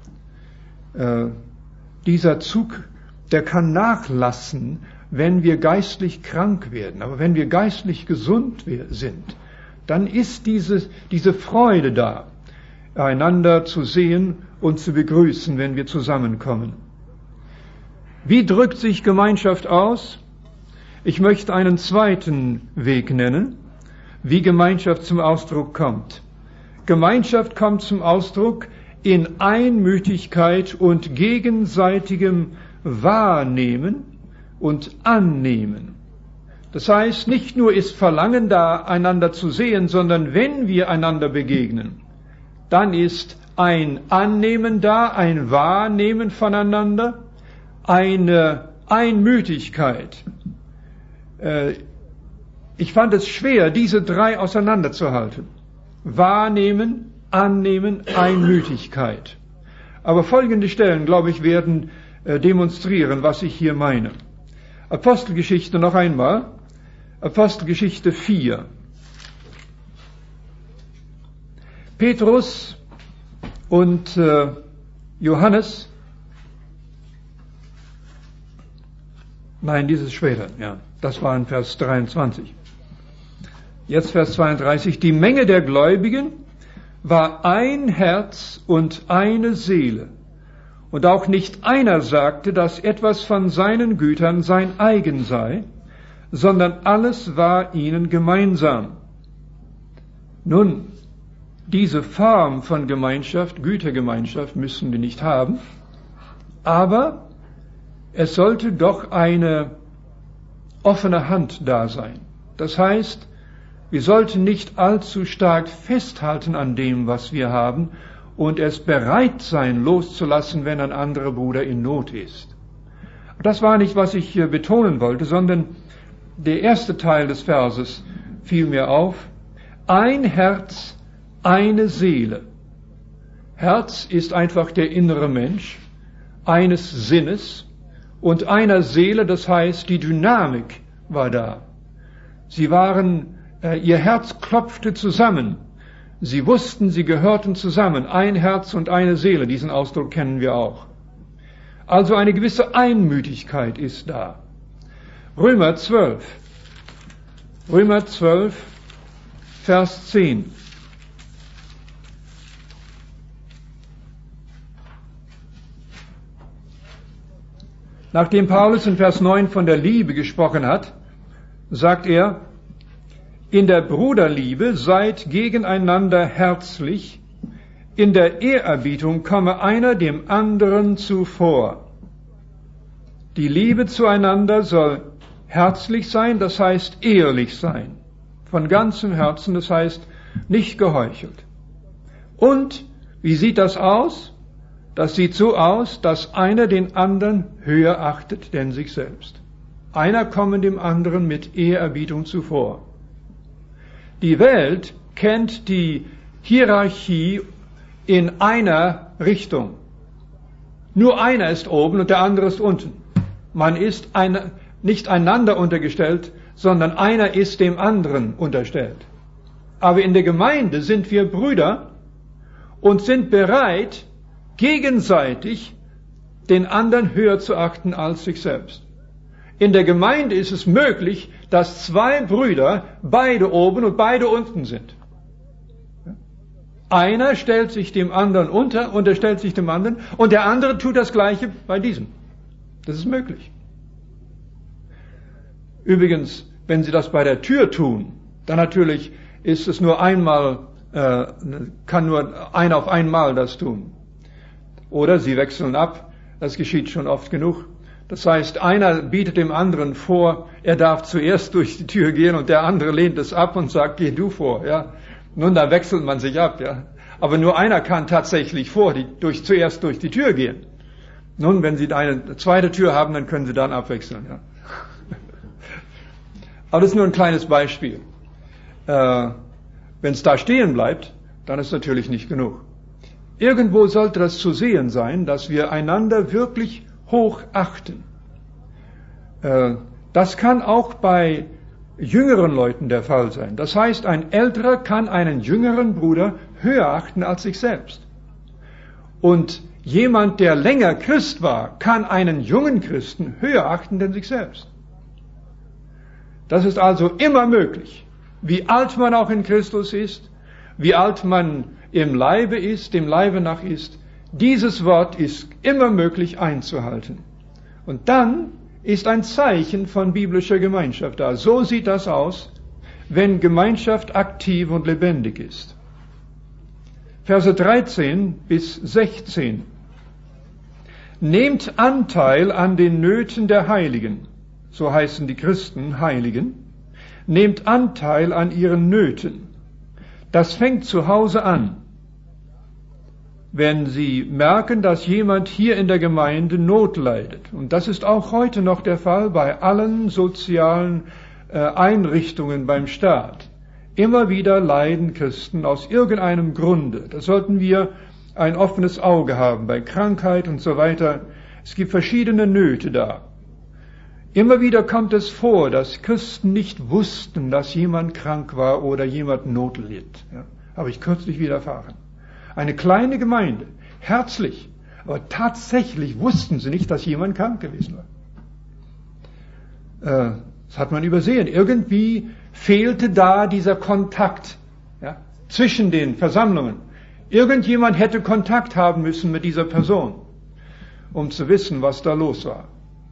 Dieser Zug, der kann nachlassen, wenn wir geistlich krank werden. Aber wenn wir geistlich gesund sind, dann ist diese Freude da, einander zu sehen und zu begrüßen, wenn wir zusammenkommen. Wie drückt sich Gemeinschaft aus? Ich möchte einen zweiten Weg nennen, wie Gemeinschaft zum Ausdruck kommt. Gemeinschaft kommt zum Ausdruck in Einmütigkeit und gegenseitigem Wahrnehmen und Annehmen. Das heißt, nicht nur ist Verlangen da, einander zu sehen, sondern wenn wir einander begegnen, dann ist ein Annehmen da, ein Wahrnehmen voneinander, eine Einmütigkeit. Ich fand es schwer, diese drei auseinanderzuhalten. Wahrnehmen, Annehmen, Einmütigkeit. Aber folgende Stellen, glaube ich, werden demonstrieren, was ich hier meine. Apostelgeschichte noch einmal. Apostelgeschichte 4. Petrus und Johannes. Nein, dieses später, ja. Das war in Vers 23. Jetzt Vers 32. Die Menge der Gläubigen war ein Herz und eine Seele. Und auch nicht einer sagte, dass etwas von seinen Gütern sein eigen sei, sondern alles war ihnen gemeinsam. Nun, diese Form von Gemeinschaft, Gütergemeinschaft, müssen wir nicht haben, aber es sollte doch eine offene Hand da sein. Das heißt, wir sollten nicht allzu stark festhalten an dem, was wir haben, und es bereit sein, loszulassen, wenn ein anderer Bruder in Not ist. Das war nicht, was ich hier betonen wollte, sondern der erste Teil des Verses fiel mir auf. Ein Herz, eine Seele. Herz ist einfach der innere Mensch, eines Sinnes und einer Seele, das heißt, die Dynamik war da. Ihr Herz klopfte zusammen. Sie wussten, sie gehörten zusammen. Ein Herz und eine Seele, diesen Ausdruck kennen wir auch. Also eine gewisse Einmütigkeit ist da. Römer 12, Vers 10. Nachdem Paulus in Vers 9 von der Liebe gesprochen hat, sagt er, in der Bruderliebe seid gegeneinander herzlich, in der Ehrerbietung komme einer dem anderen zuvor. Die Liebe zueinander soll herzlich sein, das heißt ehrlich sein, von ganzem Herzen, das heißt nicht geheuchelt. Und wie sieht das aus? Das sieht so aus, dass einer den anderen höher achtet denn sich selbst. Einer komme dem anderen mit Ehrerbietung zuvor. Die Welt kennt die Hierarchie in einer Richtung. Nur einer ist oben und der andere ist unten. Man ist nicht einander untergestellt, sondern einer ist dem anderen unterstellt. Aber in der Gemeinde sind wir Brüder und sind bereit, gegenseitig den anderen höher zu achten als sich selbst. In der Gemeinde ist es möglich, dass zwei Brüder beide oben und beide unten sind. Einer stellt sich dem anderen unterstellt sich dem anderen und der andere tut das Gleiche bei diesem. Das ist möglich. Übrigens, wenn Sie das bei der Tür tun, dann natürlich ist es nur einmal, kann nur einer auf einmal das tun. Oder Sie wechseln ab, das geschieht schon oft genug. Das heißt, einer bietet dem anderen vor, er darf zuerst durch die Tür gehen und der andere lehnt es ab und sagt, geh du vor, ja. Nun, da wechselt man sich ab, ja. Aber nur einer kann tatsächlich zuerst durch die Tür gehen. Nun, wenn Sie eine zweite Tür haben, dann können Sie dann abwechseln, ja. Aber das ist nur ein kleines Beispiel. Wenn es da stehen bleibt, dann ist natürlich nicht genug. Irgendwo sollte das zu sehen sein, dass wir einander wirklich hoch achten. Das kann auch bei jüngeren Leuten der Fall sein. Das heißt, ein Älterer kann einen jüngeren Bruder höher achten als sich selbst. Und jemand, der länger Christ war, kann einen jungen Christen höher achten denn sich selbst. Das ist also immer möglich. Wie alt man auch in Christus ist, wie alt man im Leibe ist, dem Leibe nach ist, dieses Wort ist immer möglich einzuhalten. Und dann ist ein Zeichen von biblischer Gemeinschaft da. So sieht das aus, wenn Gemeinschaft aktiv und lebendig ist. Verse 13 bis 16. Nehmt Anteil an den Nöten der Heiligen, so heißen die Christen Heiligen. Nehmt Anteil an ihren Nöten. Das fängt zu Hause an. Wenn Sie merken, dass jemand hier in der Gemeinde Not leidet. Und das ist auch heute noch der Fall bei allen sozialen Einrichtungen beim Staat. Immer wieder leiden Christen aus irgendeinem Grunde. Da sollten wir ein offenes Auge haben bei Krankheit und so weiter. Es gibt verschiedene Nöte da. Immer wieder kommt es vor, dass Christen nicht wussten, dass jemand krank war oder jemand Not litt. Ja, habe ich kürzlich wieder erfahren. Eine kleine Gemeinde, herzlich, aber tatsächlich wussten sie nicht, dass jemand krank gewesen war. Das hat man übersehen. Irgendwie fehlte da dieser Kontakt, ja, zwischen den Versammlungen. Irgendjemand hätte Kontakt haben müssen mit dieser Person, um zu wissen, was da los war.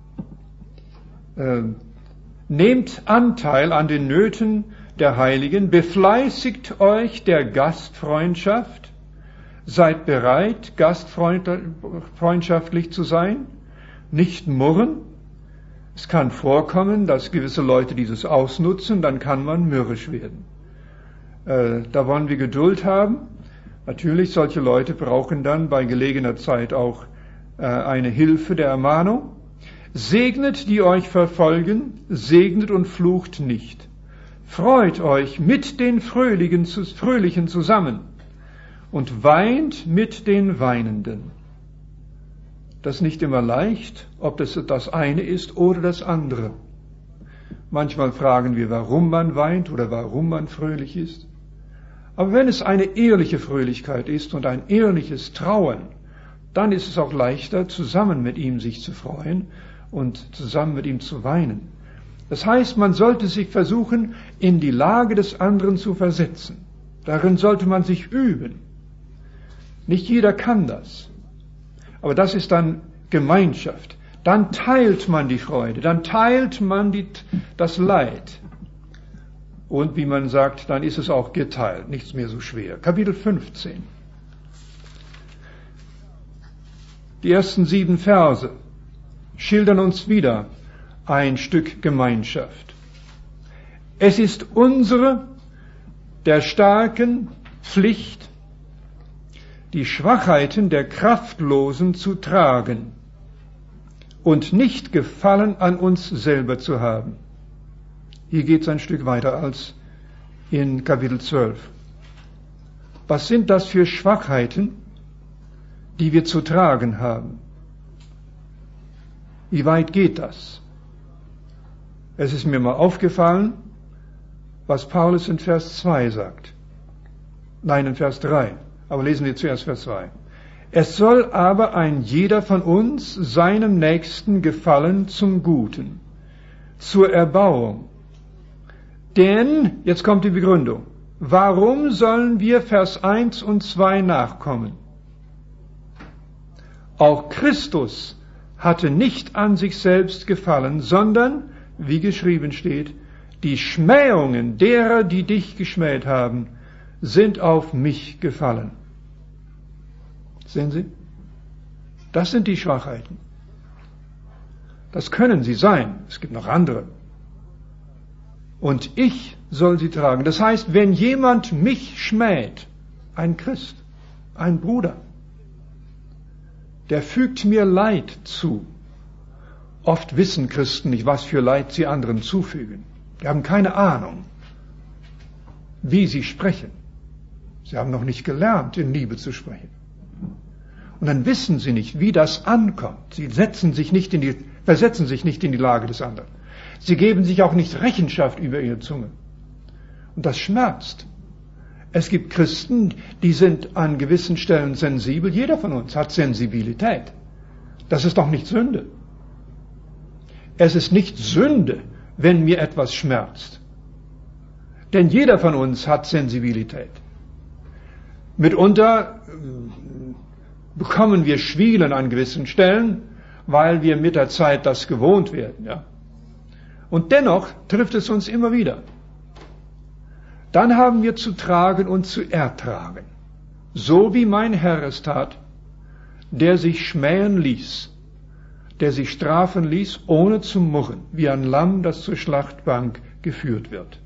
Nehmt Anteil an den Nöten der Heiligen, befleißigt euch der Gastfreundschaft, seid bereit, gastfreundschaftlich zu sein, nicht murren. Es kann vorkommen, dass gewisse Leute dieses ausnutzen, dann kann man mürrisch werden. Da wollen wir Geduld haben. Natürlich, solche Leute brauchen dann bei gelegener Zeit auch eine Hilfe der Ermahnung. Segnet, die euch verfolgen, segnet und flucht nicht. Freut euch mit den Fröhlichen zusammen und weint mit den Weinenden. Das ist nicht immer leicht, ob das eine ist oder das andere. Manchmal fragen wir, warum man weint oder warum man fröhlich ist. Aber wenn es eine ehrliche Fröhlichkeit ist und ein ehrliches Trauern, dann ist es auch leichter, zusammen mit ihm sich zu freuen und zusammen mit ihm zu weinen. Das heißt, man sollte sich versuchen, in die Lage des anderen zu versetzen. Darin sollte man sich üben. Nicht jeder kann das. Aber das ist dann Gemeinschaft. Dann teilt man die Freude, dann teilt man das Leid. Und wie man sagt, dann ist es auch geteilt, nichts mehr so schwer. Kapitel 15. Die ersten 7 Verse schildern uns wieder ein Stück Gemeinschaft. Es ist unsere, der Starken, Pflicht, die Schwachheiten der Kraftlosen zu tragen und nicht Gefallen an uns selber zu haben. Hier geht es ein Stück weiter als in Kapitel 12. Was sind das für Schwachheiten, die wir zu tragen haben? Wie weit geht das? Es ist mir mal aufgefallen, was Paulus in Vers 2 sagt. Nein, in Vers 3. Aber lesen wir zuerst Vers 2. Es soll aber ein jeder von uns seinem Nächsten gefallen zum Guten, zur Erbauung. Denn, jetzt kommt die Begründung, warum sollen wir Vers 1 und 2 nachkommen? Auch Christus hatte nicht an sich selbst gefallen, sondern, wie geschrieben steht, die Schmähungen derer, die dich geschmäht haben, sind auf mich gefallen. Sehen Sie? Das sind die Schwachheiten. Das können sie sein. Es gibt noch andere. Und ich soll sie tragen. Das heißt, wenn jemand mich schmäht, ein Christ, ein Bruder, der fügt mir Leid zu. Oft wissen Christen nicht, was für Leid sie anderen zufügen. Die haben keine Ahnung, wie sie sprechen. Sie haben noch nicht gelernt, in Liebe zu sprechen. Und dann wissen sie nicht, wie das ankommt. Sie versetzen sich nicht in die Lage des anderen. Sie geben sich auch nicht Rechenschaft über ihre Zunge. Und das schmerzt. Es gibt Christen, die sind an gewissen Stellen sensibel. Jeder von uns hat Sensibilität. Das ist doch nicht Sünde. Es ist nicht Sünde, wenn mir etwas schmerzt. Denn jeder von uns hat Sensibilität. Mitunter bekommen wir Schwielen an gewissen Stellen, weil wir mit der Zeit das gewohnt werden. Ja? Und dennoch trifft es uns immer wieder. Dann haben wir zu tragen und zu ertragen. So wie mein Herr es tat, der sich schmähen ließ, der sich strafen ließ, ohne zu murren, wie ein Lamm, das zur Schlachtbank geführt wird.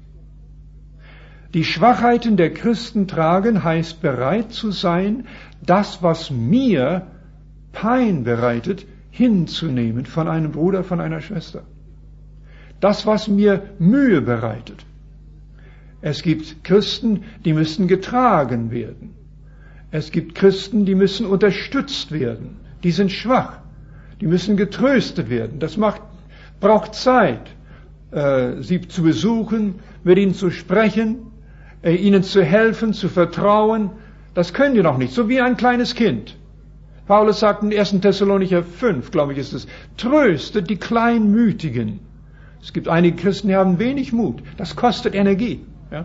Die Schwachheiten der Christen tragen heißt bereit zu sein, das, was mir Pein bereitet, hinzunehmen von einem Bruder, von einer Schwester. Das, was mir Mühe bereitet. Es gibt Christen, die müssen getragen werden. Es gibt Christen, die müssen unterstützt werden. Die sind schwach. Die müssen getröstet werden. Das braucht Zeit, sie zu besuchen, mit ihnen zu sprechen, ihnen zu helfen, zu vertrauen. Das können die noch nicht. So wie ein kleines Kind. Paulus sagt in 1. Thessalonicher 5, glaube ich ist es, tröstet die Kleinmütigen. Es gibt einige Christen, die haben wenig Mut. Das kostet Energie. Ja?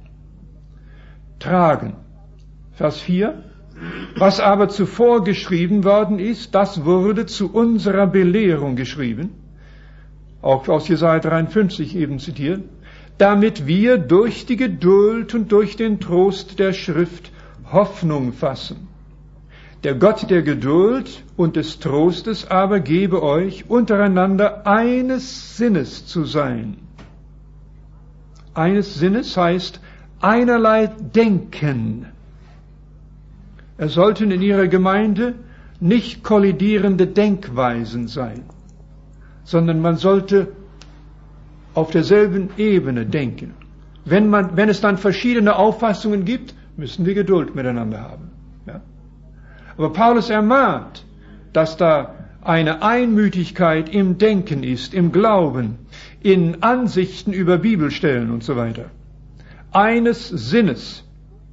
Tragen. Vers 4. Was aber zuvor geschrieben worden ist, das wurde zu unserer Belehrung geschrieben. Auch aus Jesaja 53 eben zitiert. Damit wir durch die Geduld und durch den Trost der Schrift Hoffnung fassen. Der Gott der Geduld und des Trostes aber gebe euch, untereinander eines Sinnes zu sein. Eines Sinnes heißt einerlei Denken. Es sollten in ihrer Gemeinde nicht kollidierende Denkweisen sein, sondern man sollte auf derselben Ebene denken. Wenn es dann verschiedene Auffassungen gibt, müssen wir Geduld miteinander haben. Ja? Aber Paulus ermahnt, dass da eine Einmütigkeit im Denken ist, im Glauben, in Ansichten über Bibelstellen und so weiter. Eines Sinnes.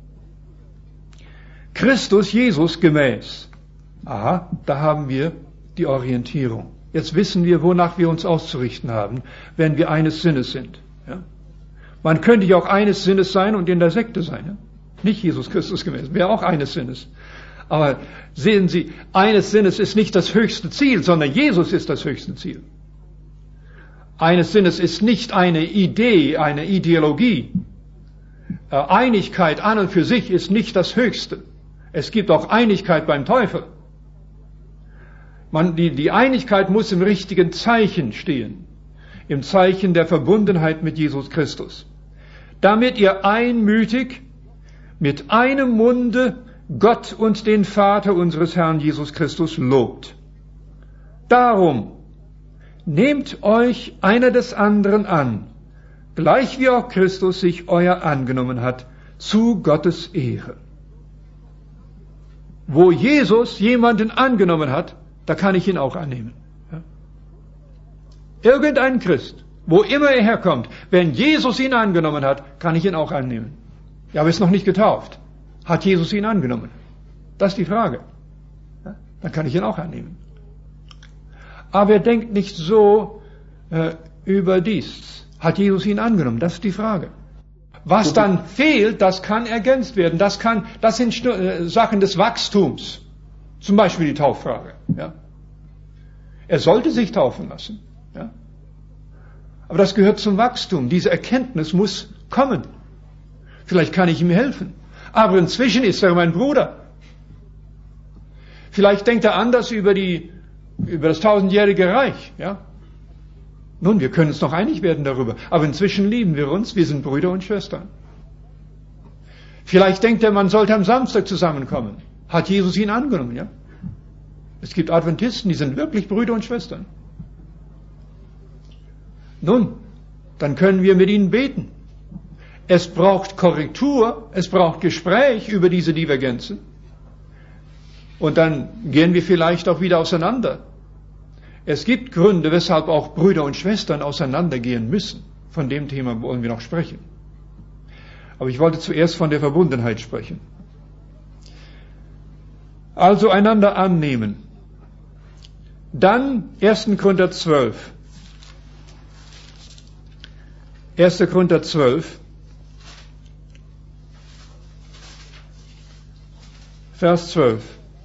Christus Jesus gemäß. Aha, da haben wir die Orientierung. Jetzt wissen wir, wonach wir uns auszurichten haben, wenn wir eines Sinnes sind. Ja? Man könnte ja auch eines Sinnes sein und in der Sekte sein. Ja? Nicht Jesus Christus gemäß, wäre auch eines Sinnes. Aber sehen Sie, eines Sinnes ist nicht das höchste Ziel, sondern Jesus ist das höchste Ziel. Eines Sinnes ist nicht eine Idee, eine Ideologie. Einigkeit an und für sich ist nicht das Höchste. Es gibt auch Einigkeit beim Teufel. Die Einigkeit muss im richtigen Zeichen stehen. Im Zeichen der Verbundenheit mit Jesus Christus. Damit ihr einmütig mit einem Munde Gott und den Vater unseres Herrn Jesus Christus lobt. Darum nehmt euch einer des anderen an, gleich wie auch Christus sich euer angenommen hat, zu Gottes Ehre. Wo Jesus jemanden angenommen hat, da kann ich ihn auch annehmen. Ja? Irgendein Christ, wo immer er herkommt, wenn Jesus ihn angenommen hat, kann ich ihn auch annehmen. Ja, aber ist noch nicht getauft. Hat Jesus ihn angenommen? Das ist die Frage. Ja? Dann kann ich ihn auch annehmen. Aber er denkt nicht so über dies. Hat Jesus ihn angenommen? Das ist die Frage. Was dann fehlt, das kann ergänzt werden. Das sind Sachen des Wachstums. Zum Beispiel die Tauffrage. Ja? Er sollte sich taufen lassen. Ja? Aber das gehört zum Wachstum. Diese Erkenntnis muss kommen. Vielleicht kann ich ihm helfen. Aber inzwischen ist er mein Bruder. Vielleicht denkt er anders über das 1000-jährige Reich. Ja? Nun, wir können uns noch einig werden darüber. Aber inzwischen lieben wir uns. Wir sind Brüder und Schwestern. Vielleicht denkt er, man sollte am Samstag zusammenkommen. Hat Jesus ihn angenommen, ja? Es gibt Adventisten, die sind wirklich Brüder und Schwestern. Nun, dann können wir mit ihnen beten. Es braucht Korrektur, es braucht Gespräch über diese Divergenzen. Und dann gehen wir vielleicht auch wieder auseinander. Es gibt Gründe, weshalb auch Brüder und Schwestern auseinandergehen müssen. Von dem Thema wollen wir noch sprechen. Aber ich wollte zuerst von der Verbundenheit sprechen. Also einander annehmen. Dann 1. Korinther 12. 1. Korinther 12. Vers 12.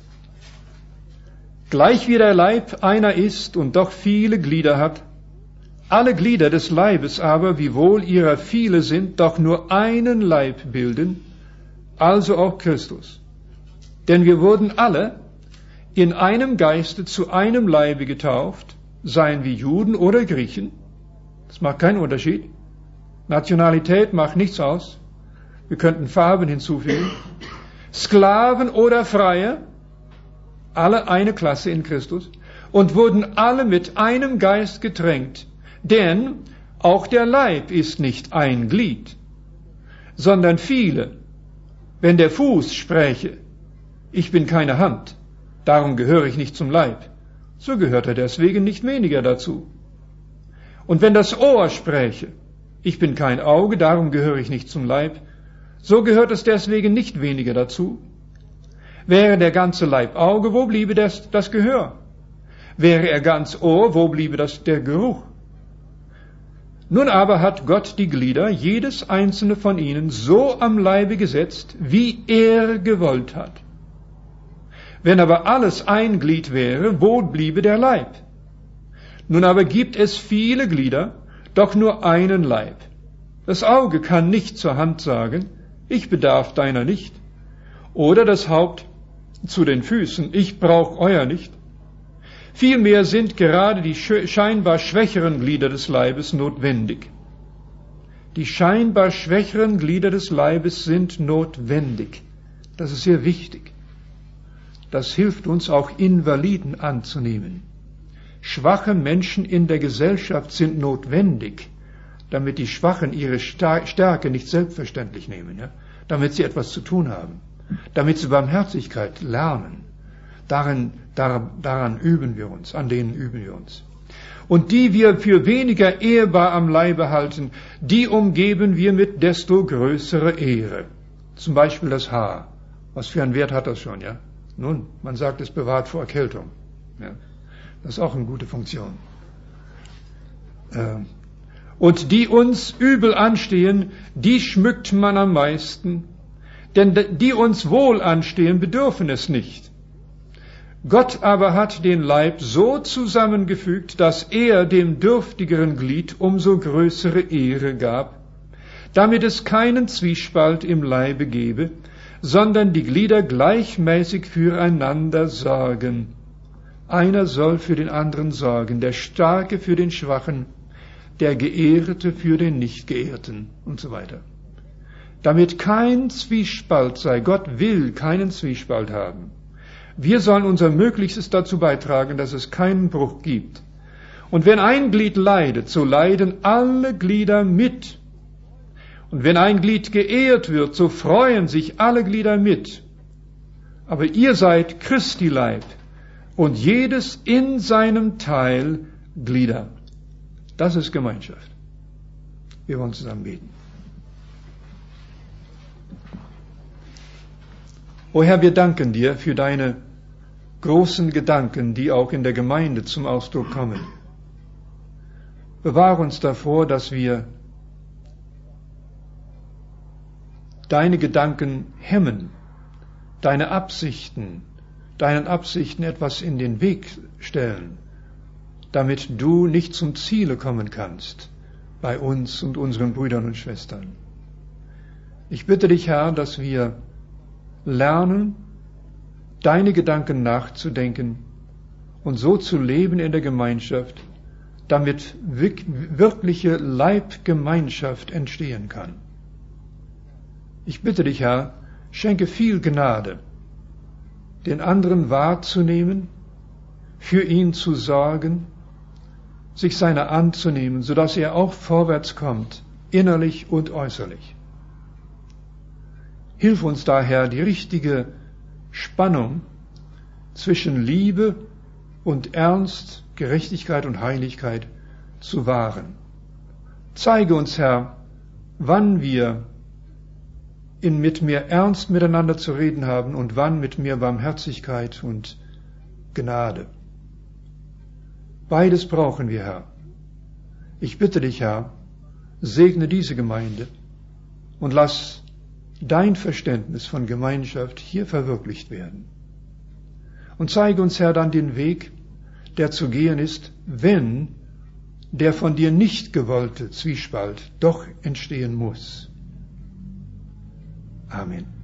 Gleich wie der Leib einer ist und doch viele Glieder hat, alle Glieder des Leibes aber, wiewohl ihrer viele sind, doch nur einen Leib bilden, also auch Christus. Denn wir wurden alle in einem Geiste zu einem Leibe getauft, seien wir Juden oder Griechen. Das macht keinen Unterschied. Nationalität macht nichts aus. Wir könnten Farben hinzufügen. Sklaven oder Freie, alle eine Klasse in Christus, und wurden alle mit einem Geist getränkt. Denn auch der Leib ist nicht ein Glied, sondern viele. Wenn der Fuß spräche, ich bin keine Hand, darum gehöre ich nicht zum Leib, so gehört er deswegen nicht weniger dazu. Und wenn das Ohr spräche, ich bin kein Auge, darum gehöre ich nicht zum Leib, so gehört es deswegen nicht weniger dazu. Wäre der ganze Leib Auge, wo bliebe das Gehör? Wäre er ganz Ohr, wo bliebe der Geruch? Nun aber hat Gott die Glieder, jedes einzelne von ihnen, so am Leibe gesetzt, wie er gewollt hat. Wenn aber alles ein Glied wäre, wo bliebe der Leib? Nun aber gibt es viele Glieder, doch nur einen Leib. Das Auge kann nicht zur Hand sagen, ich bedarf deiner nicht. Oder das Haupt zu den Füßen, ich brauche euer nicht. Vielmehr sind gerade die scheinbar schwächeren Glieder des Leibes notwendig. Die scheinbar schwächeren Glieder des Leibes sind notwendig. Das ist sehr wichtig. Das hilft uns auch Invaliden anzunehmen. Schwache Menschen in der Gesellschaft sind notwendig, damit die Schwachen ihre Stärke nicht selbstverständlich nehmen, ja? Damit sie etwas zu tun haben, damit sie Barmherzigkeit lernen. Daran üben wir uns, an denen üben wir uns. Und die wir für weniger ehrbar am Leibe halten, die umgeben wir mit desto größerer Ehre. Zum Beispiel das Haar. Was für einen Wert hat das schon, ja? Nun, man sagt, es bewahrt vor Erkältung. Ja? Das ist auch eine gute Funktion. Und die uns übel anstehen, die schmückt man am meisten, denn die uns wohl anstehen, bedürfen es nicht. Gott aber hat den Leib so zusammengefügt, dass er dem dürftigeren Glied umso größere Ehre gab, damit es keinen Zwiespalt im Leibe gebe, sondern die Glieder gleichmäßig füreinander sorgen. Einer soll für den anderen sorgen, der Starke für den Schwachen, der Geehrte für den Nichtgeehrten und so weiter. damit kein Zwiespalt sei. Gott will keinen Zwiespalt haben. Wir sollen unser Möglichstes dazu beitragen, dass es keinen Bruch gibt. Und wenn ein Glied leidet, so leiden alle Glieder mit. Und wenn ein Glied geehrt wird, so freuen sich alle Glieder mit. Aber ihr seid Christi Leib und jedes in seinem Teil Glieder. Das ist Gemeinschaft. Wir wollen zusammen beten. O Herr, wir danken dir für deine großen Gedanken, die auch in der Gemeinde zum Ausdruck kommen. Bewahre uns davor, dass wir deine Gedanken hemmen, deinen Absichten etwas in den Weg stellen, damit du nicht zum Ziele kommen kannst bei uns und unseren Brüdern und Schwestern. Ich bitte dich, Herr, dass wir lernen, deine Gedanken nachzudenken und so zu leben in der Gemeinschaft, damit wirkliche Leibgemeinschaft entstehen kann. Ich bitte dich, Herr, schenke viel Gnade, den anderen wahrzunehmen, für ihn zu sorgen, sich seiner anzunehmen, sodass er auch vorwärts kommt, innerlich und äußerlich. Hilf uns daher, die richtige Spannung zwischen Liebe und Ernst, Gerechtigkeit und Heiligkeit zu wahren. Zeige uns, Herr, wann wir mit mehr Ernst miteinander zu reden haben und wann mit mehr Barmherzigkeit und Gnade. Beides brauchen wir, Herr. Ich bitte dich, Herr, segne diese Gemeinde und lass dein Verständnis von Gemeinschaft hier verwirklicht werden. Und zeige uns, Herr, dann den Weg, der zu gehen ist, wenn der von dir nicht gewollte Zwiespalt doch entstehen muss. Amen.